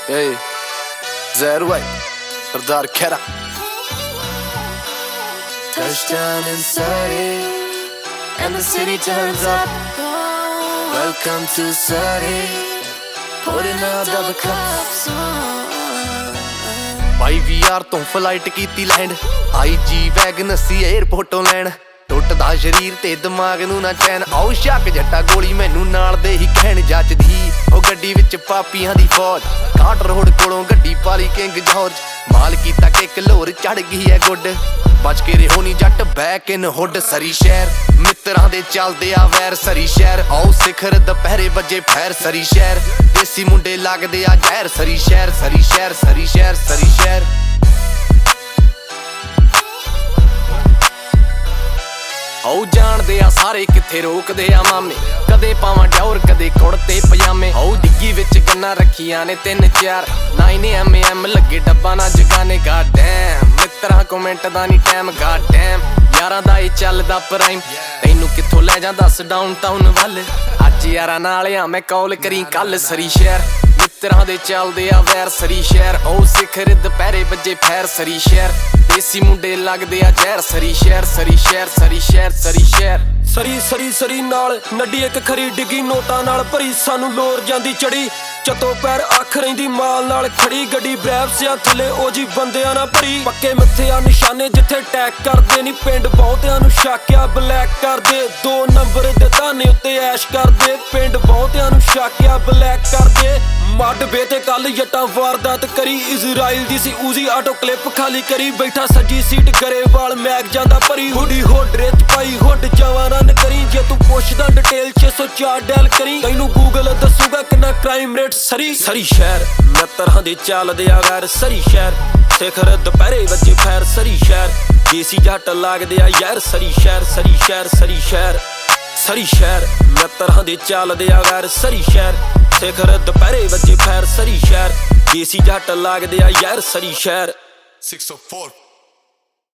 Hey, Zahir White, Sardar Khera. Touchdown in Surrey, and the city turns up. Welcome to Surrey, putting out double cups. भाई VR ਤੋਂ flight ਕੀਤੀ land, IG wagon ਅਸੀਂ airport ਤੋਂ ਲੈਣ। ਟੁੱਟਦਾ ਸ਼ਰੀਰ ਤੇ ਦਿਮਾਗ ਨੂੰ ਨਾ ਚੈਨ, ਆਓ ਸ਼ੱਕ ਜੱਟਾ ਗੋਲੀ ਮੈਨੂੰ ਨਾਲ ਦੇ ਹੀ ਕਹਿਣ ਜੱਜਦੀ। ਉਹ ਗੱਡੀ ਵਿੱਚ ਪਾਪੀਆਂ ਦੀ ਫੌਜ, ਕਾਟ ਰੋਡ ਕੋਲੋਂ ਗੱਡੀ ਪਾਲੀ ਕਿੰਗ ਜੌਰਜ। ਮਾਲ ਕੀਤਾ ਕਿ ਕਲੋਰ ਚੜ ਗਈ ਐ ਗੁੱਡ, ਬਚ ਕੇ ਰਹੋ ਨੀ ਜੱਟ ਬੈਕ ਇਨ ਹੁੱਡ। ਸਰੀ ਸ਼ਹਿਰ ਮਿੱਤਰਾਂ ਦੇ ਚੱਲਦੇ ਆ ਵੈਰ, ਸਰੀ ਸ਼ਹਿਰ ਆਓ ਸਿਖਰ ਦੁਪਹਿਰੇ ਵੱਜੇ ਫੈਰ। ਸਰੀ ਸ਼ਹਿਰ ਦੇਸੀ ਮੁੰਡੇ ਲੱਗਦੇ ਆ ਜ਼ਹਿਰ। ਸਰੀ ਸ਼ਹਿਰ, ਸਰੀ ਸ਼ਹਿਰ, ਸਰੀ ਸ਼ਹਿਰ, ਸਰੀ ਸ਼ਹਿਰ। ਆਓ ਜਾਣਦੇ ਆ ਸਾਰੇ ਕਿੱਥੇ ਰੋਕਦੇ ਆ ਮਾਮੇ, ਕਦੇ ਪਾਵਾਂ ਡੌਰ ਕਦੇ ਕੁੜਤੇ ਪਜਾਮੇ। ਆਓ ਡਿੱਗੀ ਵਿੱਚ ਗੰਨਾ ਰੱਖੀਆਂ ਨੇ 3-4, 9mm ਲੱਗੇ ਡੱਬਾ ਨਾ ਜਗਾਨੇ। ਗਾਡ ਡੈਮ ਮਿੱਤਰਾਂ ਕੋਮੈਂਟ ਦਾ ਨੀ ਟਾਈਮ, ਗਾਡ ਡੈਮ ਯਾਰਾਂ ਦਾ ਇਹ ਚੱਲਦਾ ਪ੍ਰਾਈਮ। ਤੈਨੂੰ ਕਿੱਥੋਂ ਲੈ ਜਾਂ ਦੱਸ ਡਾਊਨ ਟਾਊਨ ਵੱਲ, ਅੱਜ ਯਾਰਾਂ ਨਾਲ ਆ ਮੈਂ ਕਾਲ ਕਰੀ ਕੱਲ। ਸਰੀ ਸ਼ਹਿਰ ਮਿੱਤਰਾਂ ਦੇ ਚੱਲਦੇ ਆ ਵੈਰ। ਸਰੀ ਸ਼ਹਿਰ ਆਓ ਸਿਖਰ ਦੁਪਹਿਰੇ ਵੱਜੇ ਫੈਰ। ਸਰੀ ਸ਼ਹਿਰ ਦੇਸੀ ਮੁੰਡੇ ਲੱਗਦੇ ਆ ਜ਼ਹਿਰ। ਸਰੀ ਸ਼ਹਿਰ, ਸਰੀ ਸ਼ਹਿਰ, ਸਰੀ ਸ਼ਹਿਰ, ਸਰੀ ਸ਼ਹਿਰ। ਸਰੀ ਸਰੀ ਸਰੀ ਨਾਲ ਨੱਡੀ ਇੱਕ ਖਰੀ ਡਿੱਗੀ, ਨੋਟਾਂ ਨਾਲ ਭਰੀ ਸਾਨੂੰ ਲੋਰ ਜਾਂਦੀ ਚੜੀ। ਚੱਤੋ ਪੈਰ ਅੱਖ ਰਹਿੰਦੀ ਮਾਲ ਨਾਲ ਖੜੀ, ਗੱਡੀ ਬ੍ਰੈਵਸ ਆ ਥੱਲੇ ਉਹ ਜੀ ਬੰਦਿਆਂ ਨਾਲ ਭਰੀ। ਪੱਕੇ ਮੱਥੇ ਆ ਨਿਸ਼ਾਨੇ ਜਿੱਥੇ ਟੈਕ ਕਰਦੇ ਨੀ, ਪਿੰਡ ਬਹੁਤਿਆਂ ਨੂੰ ਸ਼ਾਕਿਆ ਬਲੈਕ ਕਰਦੇ। 2 ਨੰਬਰ ਦੇ ਤਾਨੇ ਉੱਤੇ ਐਸ਼ ਕਰਦੇ, ਪਿੰਡ ਬਹੁਤਿਆਂ ਨੂੰ ਸ਼ਾਕਿਆ ਬਲੈਕ ਕਰਦੇ। ਮੱਡ ਬੇ ਤੇ ਕੱਲ ਜੱਟਾਂ ਵਾਰਦਾਤ ਕਰੀ, ਇਜ਼ਰਾਈਲ ਦੀ ਸੀ ਉਜ਼ੀ ਆਟੋ ਕਲਿੱਪ ਖਾਲੀ ਕਰੀ। ਬੈਠਾ ਸੱਜੀ ਸੀਟ ਗਰੇਵਾਲ ਮੈਗ ਜਾਂਦਾ ਭਰੀ, ਹੁੱਡੀ ਹੁੱਡ ਰਿਚ ਪਾਈ ਹੁੱਡ ਜਵਾਂ ਰਨ ਕਰੀ। ਜੇ ਤੂੰ ਪੁੱਛਦਾ ਡਿਟੇਲ 604 ਡੈਲ ਕਰੀ, ਤੈਨੂੰ ਗੂਗਲ ਦੱਸੂਗਾ ਕਿੰਨਾ ਕ੍ਰਾਈਮ ਰੇਟ। ਸਰੀ ਸਰੀ ਸ਼ਹਿਰ ਮਿੱਤਰਾਂ ਦੇ ਚੱਲਦੇ ਆ ਵੈਰ। ਸਰੀ ਸ਼ਹਿਰ ਸਿਖਰ ਦੁਪਹਿਰੇ ਵੱਜੇ ਫੈਰ। ਸਰੀ ਸ਼ਹਿਰ ਦੇਸੀ ਜੱਟ ਲੱਗਦੇ ਆ ਯਾਰ। ਸਰੀ ਸ਼ਹਿਰ, ਸਰੀ ਸ਼ਹਿਰ, ਸਰੀ ਸ਼ਹਿਰ। ਸਰੀ ਸ਼ਹਿਰ ਮਿੱਤਰਾਂ ਦੇ ਚੱਲਦੇ ਆ ਵੈਰ। ਸਰੀ ਸ਼ਹਿਰ ਸਿਖਰ ਦੁਪਹਿਰੇ ਵੱਜੇ ਫੈਰ। ਸਰੀ ਸ਼ਹਿਰ ਦੇਸੀ ਜੱਟ ਲੱਗਦੇ ਆ ਯਾਰ। ਸਰੀ ਸ਼ਹਿਰ 604